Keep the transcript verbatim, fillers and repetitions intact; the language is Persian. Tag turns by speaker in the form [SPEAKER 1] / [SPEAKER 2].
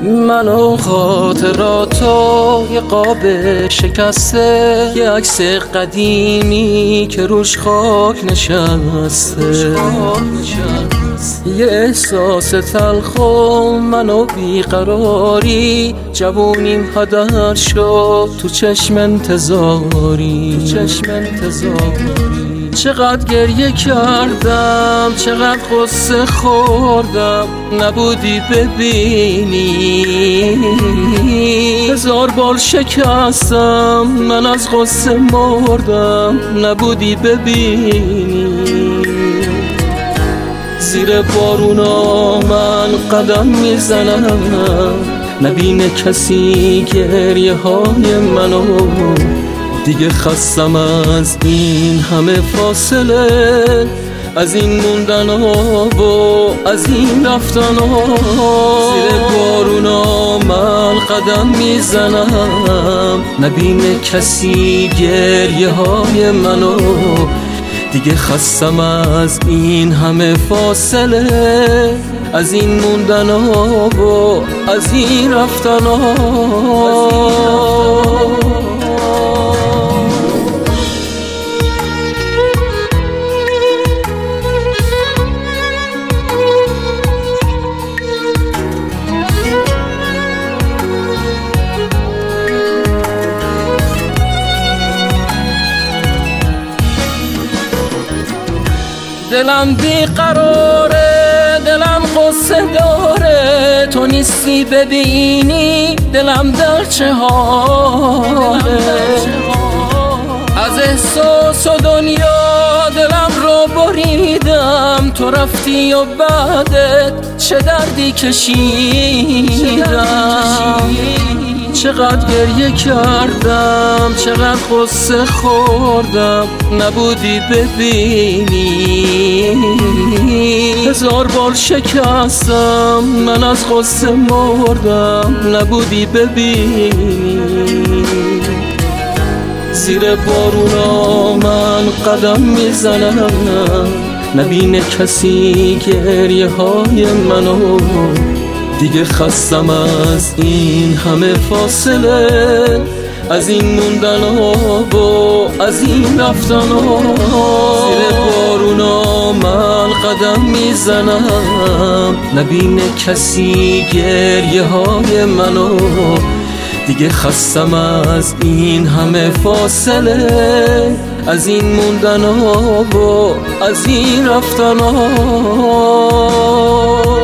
[SPEAKER 1] من و خاطراتو یه قاب شکسته، یه عکس قدیمی که روش خاک نشسته، یه احساس تلخ و من و بیقراری، جوونیم هدر شد تو چشم انتظاری، تو چشم انتظاری. چقدر گریه کردم، چقدر قصه خوردم، نبودی ببینی. هزار بار شکستم، من از قصه مردم، نبودی ببینی. زیر بارونا من قدم میزنم، نبینه کسی گریه های منو. دیگه خستم از این همه فاصله، از این موندن ها و از این رفتن ها. زیر بارونا من قدم میزنم، نبینه کسی گریه های منو. دیگه خستم از این همه فاصله، از این موندن ها و از این رفتن ها. دلم بیقراره، دلم قصه داره، تو نیستی ببینی دلم در چه حاله. از احساس و دنیا دلم رو بریدم، تو رفتی و بعدت چه دردی کشیدم. چقدر گریه کردم، چقدر قصه خوردم، نبودی ببینی. هزار بار شکستم، من از قصه مردم، نبودی ببینی. زیر بارونا من قدم میزنم، نبینه کسی گریه های منو. دیگه خستم از این همه فاصله، از این موندن ها و از این رفتن ها. زیر بارونا من قدم میزنم، نبینه کسی گریه های منو. دیگه خستم از این همه فاصله، از این موندن ها و از این رفتن ها.